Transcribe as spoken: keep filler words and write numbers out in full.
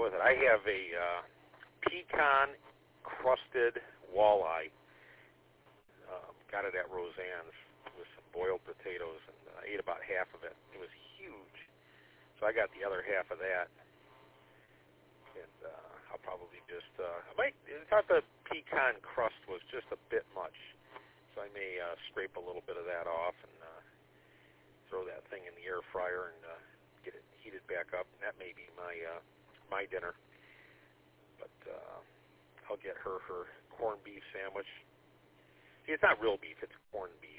with it? I have a uh, pecan-crusted walleye. Um, got it at Roseanne's with some boiled potatoes, and I ate about half of it. It was huge. So I got the other half of that. And uh, I'll probably just, uh, I might, I thought the pecan crust was just a bit much. So I may uh, scrape a little bit of that off and uh, throw that thing in the air fryer and uh, get it heated back up. And that may be my uh, my dinner. But uh, I'll get her her corned beef sandwich. See, it's not real beef, it's corned beef.